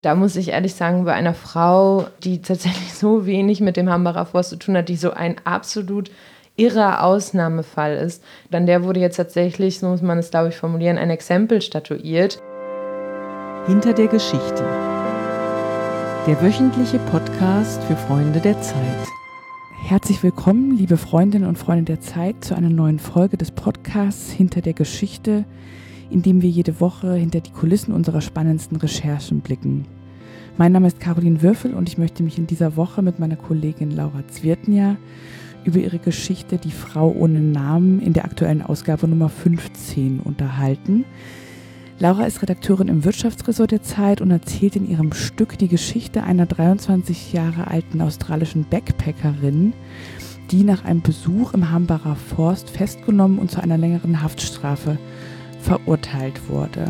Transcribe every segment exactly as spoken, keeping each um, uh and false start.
Da muss ich ehrlich sagen, bei einer Frau, die tatsächlich so wenig mit dem Hambacher Forst zu tun hat, die so ein absolut irrer Ausnahmefall ist, dann der wurde jetzt tatsächlich, so muss man es glaube ich formulieren, ein Exempel statuiert. Hinter der Geschichte. Der wöchentliche Podcast für Freunde der Zeit. Herzlich willkommen, liebe Freundinnen und Freunde der Zeit, zu einer neuen Folge des Podcasts Hinter der Geschichte, in dem wir jede Woche hinter die Kulissen unserer spannendsten Recherchen blicken. Mein Name ist Caroline Würfel und ich möchte mich in dieser Woche mit meiner Kollegin Laura Zwirtnia über ihre Geschichte Die Frau ohne Namen in der aktuellen Ausgabe Nummer fünfzehn unterhalten. Laura ist Redakteurin im Wirtschaftsressort der Zeit und erzählt in ihrem Stück die Geschichte einer dreiundzwanzig Jahre alten australischen Backpackerin, die nach einem Besuch im Hambacher Forst festgenommen und zu einer längeren Haftstrafe verurteilt wurde.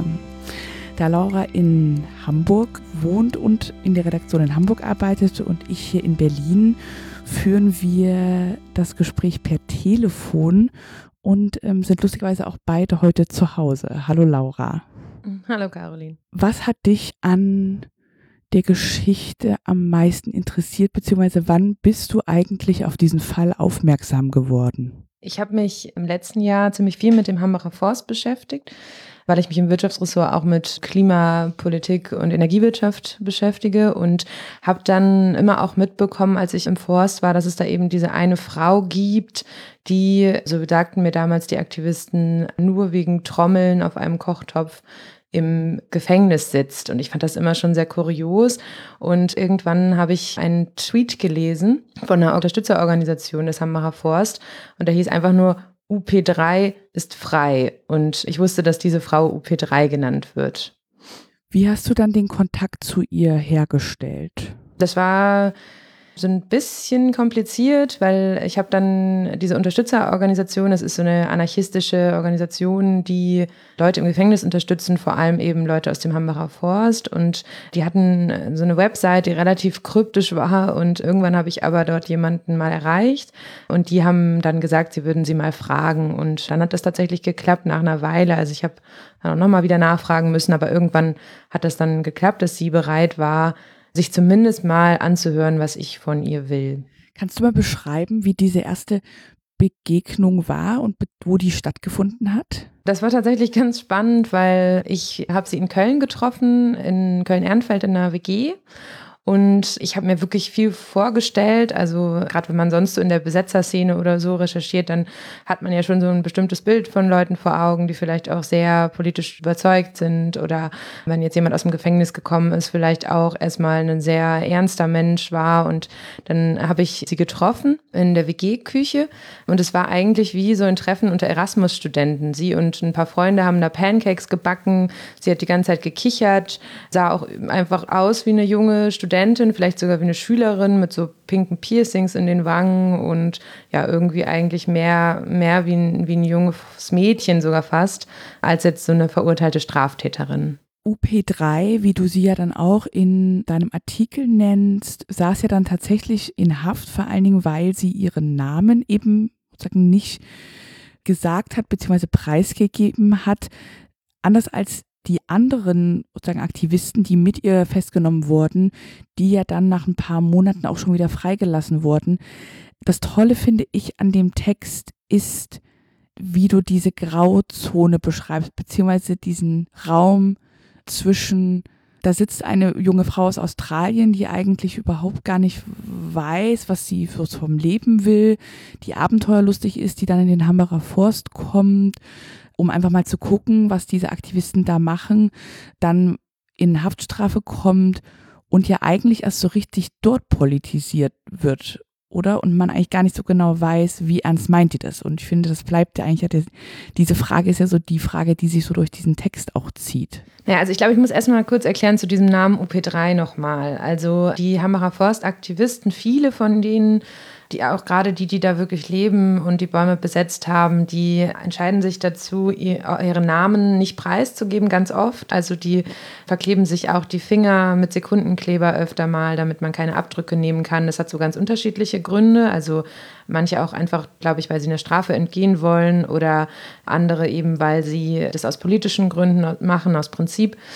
Da Laura in Hamburg wohnt und in der Redaktion in Hamburg arbeitet und ich hier in Berlin, führen wir das Gespräch per Telefon und ähm, sind lustigerweise auch beide heute zu Hause. Hallo Laura. Hallo Caroline. Was hat dich an der Geschichte am meisten interessiert, beziehungsweise wann bist du eigentlich auf diesen Fall aufmerksam geworden? Ich habe mich im letzten Jahr ziemlich viel mit dem Hambacher Forst beschäftigt, weil ich mich im Wirtschaftsressort auch mit Klimapolitik und Energiewirtschaft beschäftige und habe dann immer auch mitbekommen, als ich im Forst war, dass es da eben diese eine Frau gibt, die, so sagten mir damals die Aktivisten, nur wegen Trommeln auf einem Kochtopf im Gefängnis sitzt. Und ich fand das immer schon sehr kurios. Und irgendwann habe ich einen Tweet gelesen von einer Unterstützerorganisation des Hambacher Forst. Und der hieß einfach nur, U P drei ist frei. Und ich wusste, dass diese Frau U P drei genannt wird. Wie hast du dann den Kontakt zu ihr hergestellt? Das war so ein bisschen kompliziert, weil ich habe dann diese Unterstützerorganisation, das ist so eine anarchistische Organisation, die Leute im Gefängnis unterstützen, vor allem eben Leute aus dem Hambacher Forst, und die hatten so eine Website, die relativ kryptisch war, und irgendwann habe ich aber dort jemanden mal erreicht und die haben dann gesagt, sie würden sie mal fragen, und dann hat das tatsächlich geklappt nach einer Weile. Also ich habe dann auch nochmal wieder nachfragen müssen, aber irgendwann hat das dann geklappt, dass sie bereit war, sich zumindest mal anzuhören, was ich von ihr will. Kannst du mal beschreiben, wie diese erste Begegnung war und wo die stattgefunden hat? Das war tatsächlich ganz spannend, weil ich habe sie in Köln getroffen, in Köln-Ehrenfeld in einer W G. Und ich habe mir wirklich viel vorgestellt, also gerade wenn man sonst so in der Besetzerszene oder so recherchiert, dann hat man ja schon so ein bestimmtes Bild von Leuten vor Augen, die vielleicht auch sehr politisch überzeugt sind, oder wenn jetzt jemand aus dem Gefängnis gekommen ist, vielleicht auch erstmal ein sehr ernster Mensch war. Und dann habe ich sie getroffen in der W G-Küche und es war eigentlich wie so ein Treffen unter Erasmus-Studenten. Sie und ein paar Freunde haben da Pancakes gebacken, sie hat die ganze Zeit gekichert, sah auch einfach aus wie eine junge Studentin, Studentin, vielleicht sogar wie eine Schülerin mit so pinken Piercings in den Wangen und ja, irgendwie eigentlich mehr, mehr wie ein, wie ein junges Mädchen sogar fast, als jetzt so eine verurteilte Straftäterin. U P drei, wie du sie ja dann auch in deinem Artikel nennst, saß ja dann tatsächlich in Haft, vor allen Dingen, weil sie ihren Namen eben sozusagen nicht gesagt hat, beziehungsweise preisgegeben hat, anders als die anderen sozusagen Aktivisten, die mit ihr festgenommen wurden, die ja dann nach ein paar Monaten auch schon wieder freigelassen wurden. Das Tolle, finde ich, an dem Text ist, wie du diese Grauzone beschreibst, beziehungsweise diesen Raum zwischen, da sitzt eine junge Frau aus Australien, die eigentlich überhaupt gar nicht weiß, was sie vom Leben will, die abenteuerlustig ist, die dann in den Hambacher Forst kommt, um einfach mal zu gucken, was diese Aktivisten da machen, dann in Haftstrafe kommt und ja eigentlich erst so richtig dort politisiert wird, oder? Und man eigentlich gar nicht so genau weiß, wie ernst meint die das. Und ich finde, das bleibt ja eigentlich, ja, die, diese Frage ist ja so die Frage, die sich so durch diesen Text auch zieht. Ja, also ich glaube, ich muss erstmal kurz erklären zu diesem Namen U P drei nochmal. Also die Hambacher Forstaktivisten, viele von denen, die auch gerade die, die da wirklich leben und die Bäume besetzt haben, die entscheiden sich dazu, ihre Namen nicht preiszugeben, ganz oft. Also die verkleben sich auch die Finger mit Sekundenkleber öfter mal, damit man keine Abdrücke nehmen kann. Das hat so ganz unterschiedliche Gründe. Also manche auch einfach, glaube ich, weil sie einer Strafe entgehen wollen, oder andere eben, weil sie das aus politischen Gründen machen, aus Prinzip.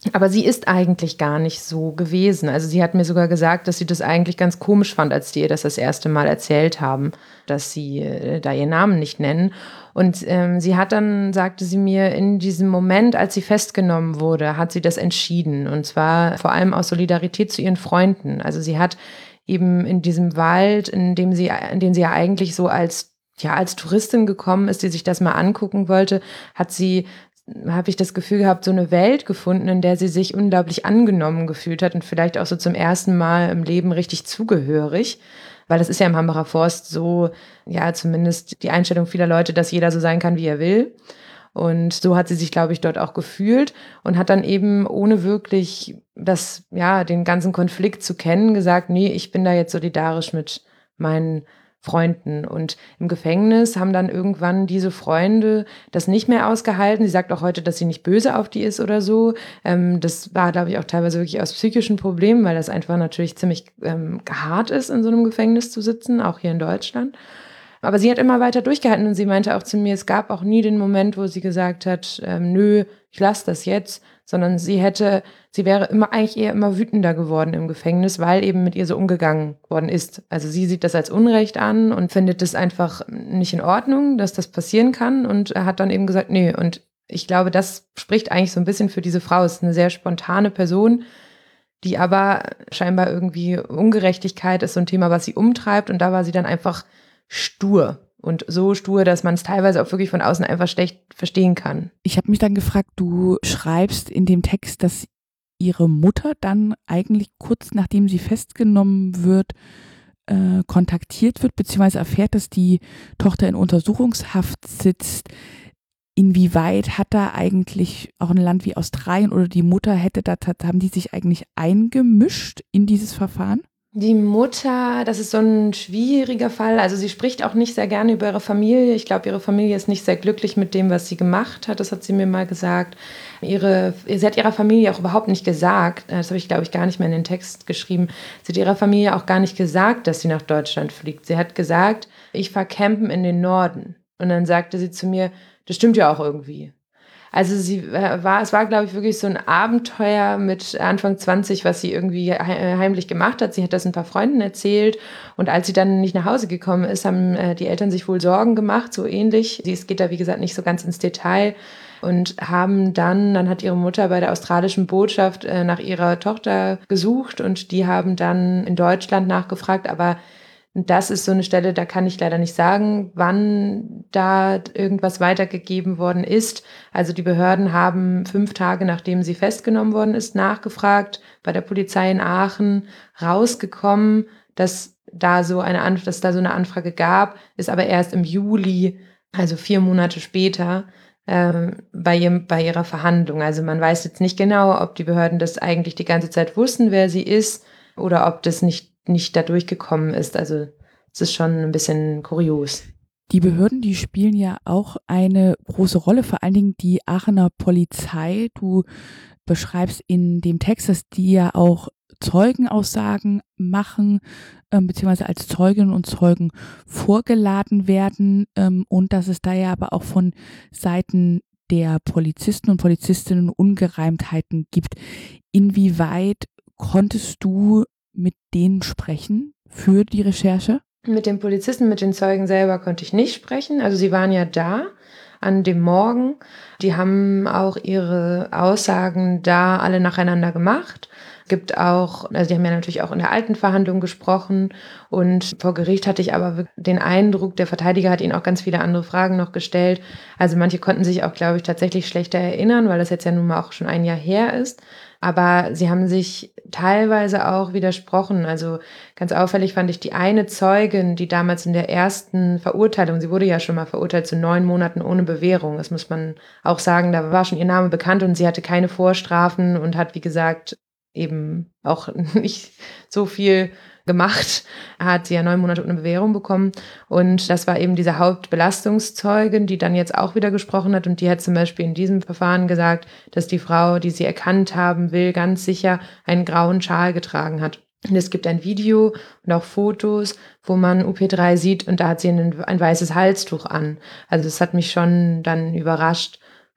Aber sie ist eigentlich gar nicht so gewesen. Also sie hat mir sogar gesagt, dass sie das eigentlich ganz komisch fand, als die ihr das das erste Mal erzählt haben, dass sie äh, da ihren Namen nicht nennen. Und ähm, sie hat dann, sagte sie mir, in diesem Moment, als sie festgenommen wurde, hat sie das entschieden. Und zwar vor allem aus Solidarität zu ihren Freunden. Also sie hat eben in diesem Wald, in dem sie, in den sie ja eigentlich so als ja, als Touristin gekommen ist, die sich das mal angucken wollte, hat sie, habe ich das Gefühl gehabt, so eine Welt gefunden, in der sie sich unglaublich angenommen gefühlt hat und vielleicht auch so zum ersten Mal im Leben richtig zugehörig. Weil das ist ja im Hambacher Forst so, ja, zumindest die Einstellung vieler Leute, dass jeder so sein kann, wie er will. Und so hat sie sich, glaube ich, dort auch gefühlt und hat dann eben, ohne wirklich das, ja, den ganzen Konflikt zu kennen, gesagt, nee, ich bin da jetzt solidarisch mit meinen Freunden. Und im Gefängnis haben dann irgendwann diese Freunde das nicht mehr ausgehalten. Sie sagt auch heute, dass sie nicht böse auf die ist oder so. Ähm, das war, glaube ich, auch teilweise wirklich aus psychischen Problemen, weil das einfach natürlich ziemlich ähm, hart ist, in so einem Gefängnis zu sitzen, auch hier in Deutschland. Aber sie hat immer weiter durchgehalten und sie meinte auch zu mir, es gab auch nie den Moment, wo sie gesagt hat, ähm, nö, ich lasse das jetzt, sondern sie hätte, sie wäre immer eigentlich eher immer wütender geworden im Gefängnis, weil eben mit ihr so umgegangen worden ist. Also sie sieht das als Unrecht an und findet es einfach nicht in Ordnung, dass das passieren kann und hat dann eben gesagt, nee. Und ich glaube, das spricht eigentlich so ein bisschen für diese Frau. Es ist eine sehr spontane Person, die aber scheinbar irgendwie Ungerechtigkeit ist so ein Thema, was sie umtreibt. Und da war sie dann einfach stur. Und so stur, dass man es teilweise auch wirklich von außen einfach schlecht verstehen kann. Ich habe mich dann gefragt, du schreibst in dem Text, dass ihre Mutter dann eigentlich kurz nachdem sie festgenommen wird, äh, kontaktiert wird, beziehungsweise erfährt, dass die Tochter in Untersuchungshaft sitzt. Inwieweit hat da eigentlich auch ein Land wie Australien oder die Mutter hätte da, haben die sich eigentlich eingemischt in dieses Verfahren? Die Mutter, das ist so ein schwieriger Fall. Also sie spricht auch nicht sehr gerne über ihre Familie. Ich glaube, ihre Familie ist nicht sehr glücklich mit dem, was sie gemacht hat. Das hat sie mir mal gesagt. Ihre, sie hat ihrer Familie auch überhaupt nicht gesagt, das habe ich, glaube ich, gar nicht mehr in den Text geschrieben, sie hat ihrer Familie auch gar nicht gesagt, dass sie nach Deutschland fliegt. Sie hat gesagt, ich fahre campen in den Norden. Und dann sagte sie zu mir, das stimmt ja auch irgendwie. Also sie war, es war, glaube ich, wirklich so ein Abenteuer mit Anfang zwanzig, was sie irgendwie heimlich gemacht hat. Sie hat das ein paar Freunden erzählt und als sie dann nicht nach Hause gekommen ist, haben die Eltern sich wohl Sorgen gemacht, so ähnlich. Es geht da, wie gesagt, nicht so ganz ins Detail und haben dann, dann hat ihre Mutter bei der australischen Botschaft nach ihrer Tochter gesucht und die haben dann in Deutschland nachgefragt, aber das ist so eine Stelle, da kann ich leider nicht sagen, wann da irgendwas weitergegeben worden ist. Also die Behörden haben fünf Tage, nachdem sie festgenommen worden ist, nachgefragt, bei der Polizei in Aachen rausgekommen, dass da so eine, Anf- dass da so eine Anfrage gab, ist aber erst im Juli, also vier Monate später, äh, bei, ihrem, bei ihrer Verhandlung. Also man weiß jetzt nicht genau, ob die Behörden das eigentlich die ganze Zeit wussten, wer sie ist, oder ob das nicht nicht da durchgekommen ist. Also es ist schon ein bisschen kurios. Die Behörden, die spielen ja auch eine große Rolle, vor allen Dingen die Aachener Polizei. Du beschreibst in dem Text, dass die ja auch Zeugenaussagen machen, ähm, beziehungsweise als Zeuginnen und Zeugen vorgeladen werden ähm, und dass es da ja aber auch von Seiten der Polizisten und Polizistinnen Ungereimtheiten gibt. Inwieweit konntest du mit denen sprechen für die Recherche? Mit den Polizisten, mit den Zeugen selber konnte ich nicht sprechen. Also sie waren ja da an dem Morgen. Die haben auch ihre Aussagen da alle nacheinander gemacht. Es gibt auch, also die haben ja natürlich auch in der alten Verhandlung gesprochen und vor Gericht hatte ich aber den Eindruck, der Verteidiger hat ihnen auch ganz viele andere Fragen noch gestellt. Also manche konnten sich auch, glaube ich, tatsächlich schlechter erinnern, weil das jetzt ja nun mal auch schon ein Jahr her ist. Aber sie haben sich teilweise auch widersprochen. Also ganz auffällig fand ich die eine Zeugin, die damals in der ersten Verurteilung, sie wurde ja schon mal verurteilt zu neun Monaten ohne Bewährung. Das muss man auch sagen, da war schon ihr Name bekannt und sie hatte keine Vorstrafen und hat, wie gesagt, eben auch nicht so viel gemacht, hat sie ja neun Monate ohne Bewährung bekommen. Und das war eben diese Hauptbelastungszeugin, die dann jetzt auch wieder gesprochen hat. Und die hat zum Beispiel in diesem Verfahren gesagt, dass die Frau, die sie erkannt haben will, ganz sicher einen grauen Schal getragen hat. Und es gibt ein Video und auch Fotos, wo man U P drei sieht und da hat sie ein, ein weißes Halstuch an. Also das hat mich schon dann überrascht,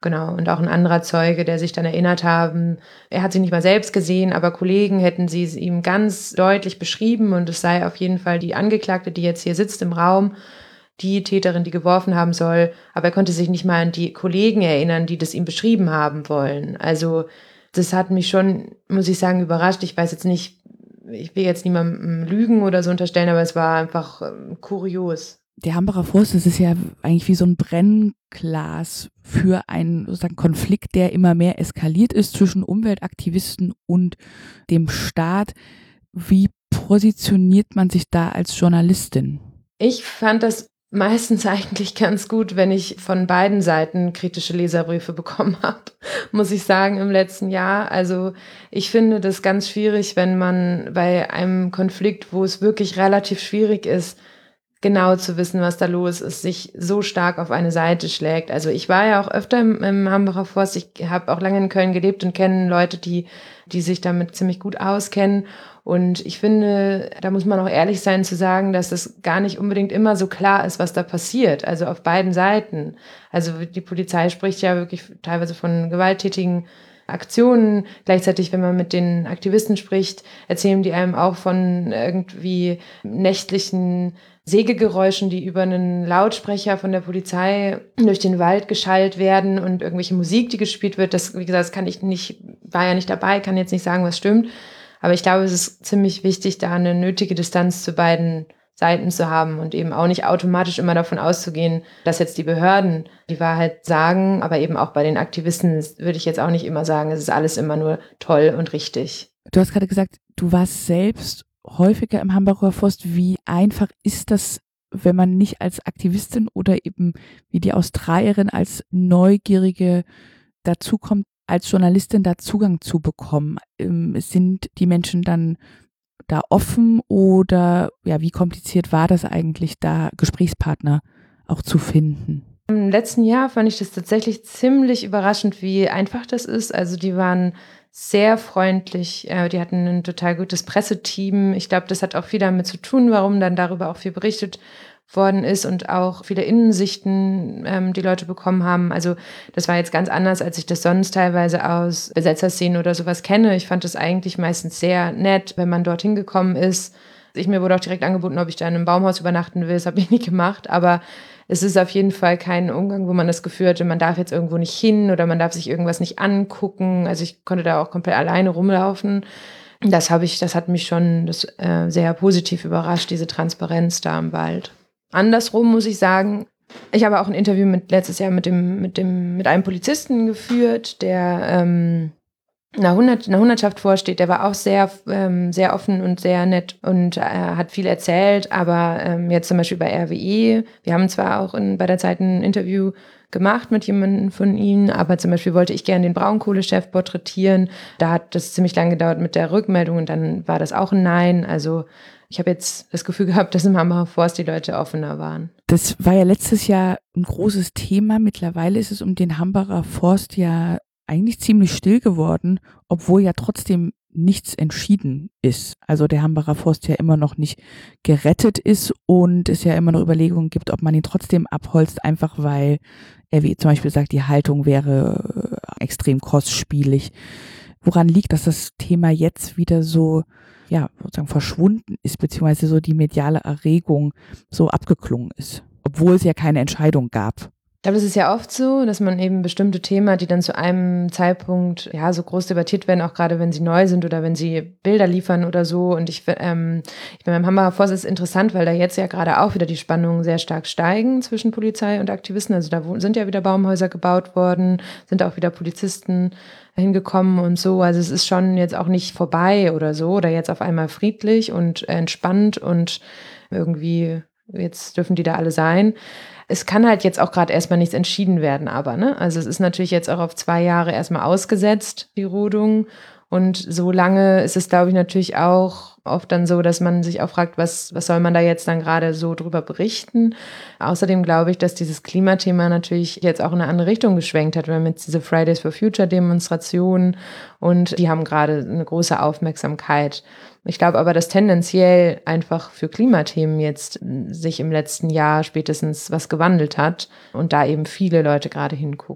Genau, und auch ein anderer Zeuge, der sich dann erinnert haben, er hat sie nicht mal selbst gesehen, aber Kollegen hätten sie es ihm ganz deutlich beschrieben und es sei auf jeden Fall die Angeklagte, die jetzt hier sitzt im Raum, die Täterin, die geworfen haben soll, aber er konnte sich nicht mal an die Kollegen erinnern, die das ihm beschrieben haben wollen. Also das hat mich schon, muss ich sagen, überrascht. Ich weiß jetzt nicht, ich will jetzt niemandem Lügen oder so unterstellen, aber es war einfach ähm, kurios. Der Hambacher Forst, das ist ja eigentlich wie so ein Brennglas für einen sozusagen Konflikt, der immer mehr eskaliert ist zwischen Umweltaktivisten und dem Staat. Wie positioniert man sich da als Journalistin? Ich fand das meistens eigentlich ganz gut, wenn ich von beiden Seiten kritische Leserbriefe bekommen habe, muss ich sagen, im letzten Jahr. Also ich finde das ganz schwierig, wenn man bei einem Konflikt, wo es wirklich relativ schwierig ist, genau zu wissen, was da los ist, sich so stark auf eine Seite schlägt. Also ich war ja auch öfter im, im Hambacher Forst, ich habe auch lange in Köln gelebt und kenne Leute, die, die sich damit ziemlich gut auskennen. Und ich finde, da muss man auch ehrlich sein zu sagen, dass es gar nicht unbedingt immer so klar ist, was da passiert. Also auf beiden Seiten. Also die Polizei spricht ja wirklich teilweise von gewalttätigen Aktionen. Gleichzeitig, wenn man mit den Aktivisten spricht, erzählen die einem auch von irgendwie nächtlichen Sägegeräuschen, die über einen Lautsprecher von der Polizei durch den Wald geschallt werden und irgendwelche Musik, die gespielt wird. Das, wie gesagt, das kann ich nicht, war ja nicht dabei, kann jetzt nicht sagen, was stimmt. Aber ich glaube, es ist ziemlich wichtig, da eine nötige Distanz zu beiden Seiten zu haben und eben auch nicht automatisch immer davon auszugehen, dass jetzt die Behörden die Wahrheit sagen, aber eben auch bei den Aktivisten würde ich jetzt auch nicht immer sagen, es ist alles immer nur toll und richtig. Du hast gerade gesagt, du warst selbst häufiger im Hambacher Forst. Wie einfach ist das, wenn man nicht als Aktivistin oder eben wie die Australierin als Neugierige dazukommt, als Journalistin da Zugang zu bekommen? Ähm, sind die Menschen dann da offen oder ja, wie kompliziert war das eigentlich, da Gesprächspartner auch zu finden? Im letzten Jahr fand ich das tatsächlich ziemlich überraschend, wie einfach das ist. Also die waren sehr freundlich, äh, die hatten ein total gutes Presseteam. Ich glaube, das hat auch viel damit zu tun, warum dann darüber auch viel berichtet worden ist und auch viele Innensichten ähm, die Leute bekommen haben. Also das war jetzt ganz anders, als ich das sonst teilweise aus Besetzerszenen oder sowas kenne. Ich fand das eigentlich meistens sehr nett, wenn man dorthin gekommen ist. Ich, mir wurde auch direkt angeboten, ob ich da in einem Baumhaus übernachten will. Das habe ich nie gemacht, aber es ist auf jeden Fall kein Umgang, wo man das Gefühl hatte, man darf jetzt irgendwo nicht hin oder man darf sich irgendwas nicht angucken. Also ich konnte da auch komplett alleine rumlaufen. Das habe ich, das hat mich schon das, äh, sehr positiv überrascht, diese Transparenz da im Wald. Andersrum muss ich sagen, ich habe auch ein Interview mit, letztes Jahr mit dem, mit dem, mit einem Polizisten geführt, der ähm, einer, Hundert, einer Hundertschaft vorsteht. Der war auch sehr, ähm, sehr offen und sehr nett und äh, hat viel erzählt, aber ähm, jetzt zum Beispiel bei R W E, wir haben zwar auch in, bei der Zeit ein Interview gemacht mit jemandem von ihnen, aber zum Beispiel wollte ich gerne den Braunkohlechef porträtieren. Da hat das ziemlich lange gedauert mit der Rückmeldung und dann war das auch ein Nein. Also ich habe jetzt das Gefühl gehabt, dass im Hambacher Forst die Leute offener waren. Das war ja letztes Jahr ein großes Thema. Mittlerweile ist es um den Hambacher Forst ja eigentlich ziemlich still geworden, obwohl ja trotzdem nichts entschieden ist. Also der Hambacher Forst ja immer noch nicht gerettet ist und es ja immer noch Überlegungen gibt, ob man ihn trotzdem abholzt, einfach weil er wie zum Beispiel sagt, die Haltung wäre extrem kostspielig. Woran liegt, dass das Thema jetzt wieder so ja, sozusagen verschwunden ist, beziehungsweise so die mediale Erregung so abgeklungen ist, obwohl es ja keine Entscheidung gab? Ich glaube, das ist ja oft so, dass man eben bestimmte Themen, die dann zu einem Zeitpunkt ja so groß debattiert werden, auch gerade wenn sie neu sind oder wenn sie Bilder liefern oder so. Und ich, ähm, ich bin beim Hambacher Forst ist interessant, weil da jetzt ja gerade auch wieder die Spannungen sehr stark steigen zwischen Polizei und Aktivisten. Also da sind ja wieder Baumhäuser gebaut worden, sind auch wieder Polizisten hingekommen und so. Also es ist schon jetzt auch nicht vorbei oder so oder jetzt auf einmal friedlich und entspannt und irgendwie jetzt dürfen die da alle sein. Es kann halt jetzt auch gerade erstmal nichts entschieden werden, aber, ne? Also es ist natürlich jetzt auch auf zwei Jahre erstmal ausgesetzt, die Rodung. Und so lange ist es, glaube ich, natürlich auch oft dann so, dass man sich auch fragt, was, was soll man da jetzt dann gerade so drüber berichten. Außerdem glaube ich, dass dieses Klimathema natürlich jetzt auch in eine andere Richtung geschwenkt hat. Wir haben jetzt diese Fridays for Future Demonstrationen und die haben gerade eine große Aufmerksamkeit. Ich glaube aber, dass tendenziell einfach für Klimathemen jetzt sich im letzten Jahr spätestens was gewandelt hat und da eben viele Leute gerade hingucken.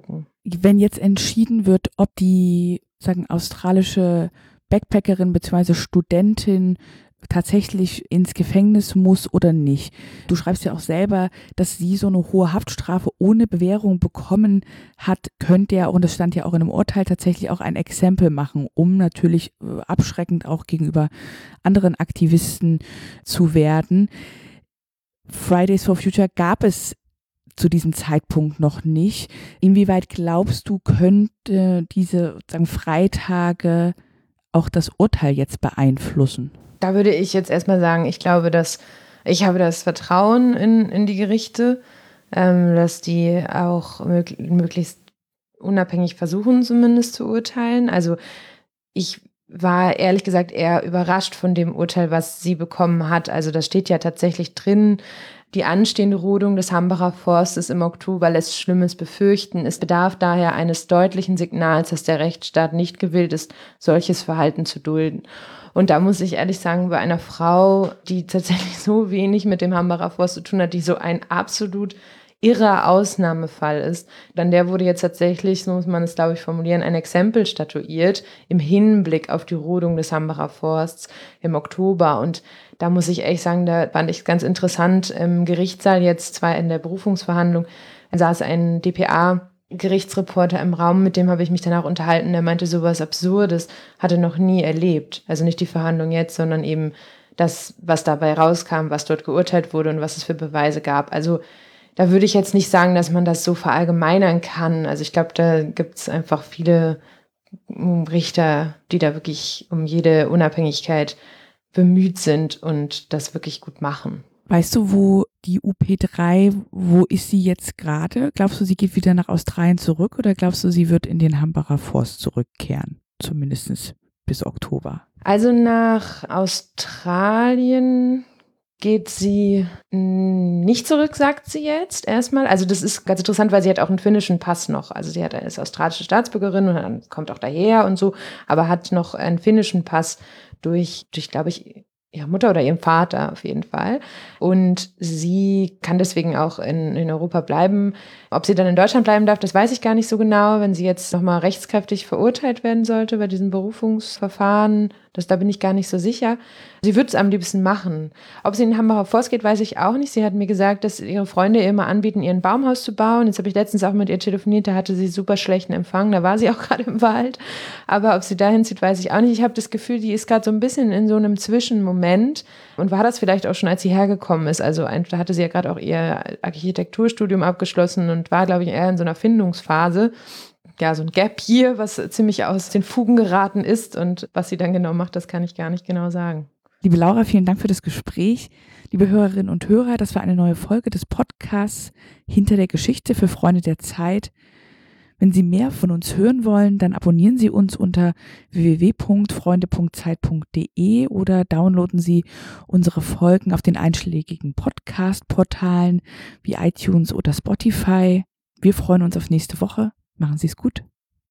wenn jetzt entschieden wird, ob die, sagen, australische Backpackerin bzw. Studentin tatsächlich ins Gefängnis muss oder nicht. Du schreibst ja auch selber, dass sie so eine hohe Haftstrafe ohne Bewährung bekommen hat, könnte ja, und das stand ja auch in einem Urteil, tatsächlich auch ein Exempel machen, um natürlich abschreckend auch gegenüber anderen Aktivisten zu werden. Fridays for Future gab es zu diesem Zeitpunkt noch nicht. Inwieweit glaubst du, könnte diese sozusagen Freitage auch das Urteil jetzt beeinflussen? Da würde ich jetzt erstmal sagen, ich glaube, dass ich habe das Vertrauen in, in die Gerichte, ähm, dass die auch mög- möglichst unabhängig versuchen, zumindest zu urteilen. Also ich war ehrlich gesagt eher überrascht von dem Urteil, was sie bekommen hat. Also da steht ja tatsächlich drin, die anstehende Rodung des Hambacher Forstes im Oktober lässt Schlimmes befürchten. Es bedarf daher eines deutlichen Signals, dass der Rechtsstaat nicht gewillt ist, solches Verhalten zu dulden. Und da muss ich ehrlich sagen, bei einer Frau, die tatsächlich so wenig mit dem Hambacher Forst zu tun hat, die so ein absolut irrer Ausnahmefall ist, dann der wurde jetzt tatsächlich, so muss man es glaube ich formulieren, ein Exempel statuiert im Hinblick auf die Rodung des Hambacher Forsts im Oktober. Und da muss ich ehrlich sagen, da fand ich es ganz interessant, im Gerichtssaal jetzt, zwar in der Berufungsverhandlung, saß ein D P A Gerichtsreporter im Raum, mit dem habe ich mich dann auch unterhalten, der meinte, sowas Absurdes hatte noch nie erlebt. Also nicht die Verhandlung jetzt, sondern eben das, was dabei rauskam, was dort geurteilt wurde und was es für Beweise gab. Also da würde ich jetzt nicht sagen, dass man das so verallgemeinern kann. Also ich glaube, da gibt es einfach viele Richter, die da wirklich um jede Unabhängigkeit bemüht sind und das wirklich gut machen. Weißt du, wo die U P drei, wo ist sie jetzt gerade? Glaubst du, sie geht wieder nach Australien zurück oder glaubst du, sie wird in den Hambacher Forst zurückkehren? Zumindest bis Oktober. Also nach Australien geht sie nicht zurück, sagt sie jetzt erstmal. Also das ist ganz interessant, weil sie hat auch einen finnischen Pass noch. Also sie hat, ist australische Staatsbürgerin und dann kommt auch daher und so, aber hat noch einen finnischen Pass durch, durch glaube ich, ihre Mutter oder ihrem Vater auf jeden Fall. Und sie kann deswegen auch in, in Europa bleiben. Ob sie dann in Deutschland bleiben darf, das weiß ich gar nicht so genau. Wenn sie jetzt nochmal rechtskräftig verurteilt werden sollte bei diesem Berufungsverfahren, das, da bin ich gar nicht so sicher. Sie würde es am liebsten machen. Ob sie in den Hambacher Forst geht, weiß ich auch nicht. Sie hat mir gesagt, dass ihre Freunde ihr immer anbieten, ihr ein Baumhaus zu bauen. Jetzt habe ich letztens auch mit ihr telefoniert, da hatte sie super schlechten Empfang. Da war sie auch gerade im Wald. Aber ob sie dahin zieht, weiß ich auch nicht. Ich habe das Gefühl, die ist gerade so ein bisschen in so einem Zwischenmoment und war das vielleicht auch schon, als sie hergekommen ist. Also ein, da hatte sie ja gerade auch ihr Architekturstudium abgeschlossen und war, glaube ich, eher in so einer Findungsphase. Ja, so ein Gap hier, was ziemlich aus den Fugen geraten ist und was sie dann genau macht, das kann ich gar nicht genau sagen. Liebe Laura, vielen Dank für das Gespräch. Liebe Hörerinnen und Hörer, das war eine neue Folge des Podcasts Hinter der Geschichte für Freunde der Zeit. Wenn Sie mehr von uns hören wollen, dann abonnieren Sie uns unter w w w punkt freunde punkt zeit punkt d e oder downloaden Sie unsere Folgen auf den einschlägigen Podcast-Portalen wie iTunes oder Spotify. Wir freuen uns auf nächste Woche. Machen Sie es gut.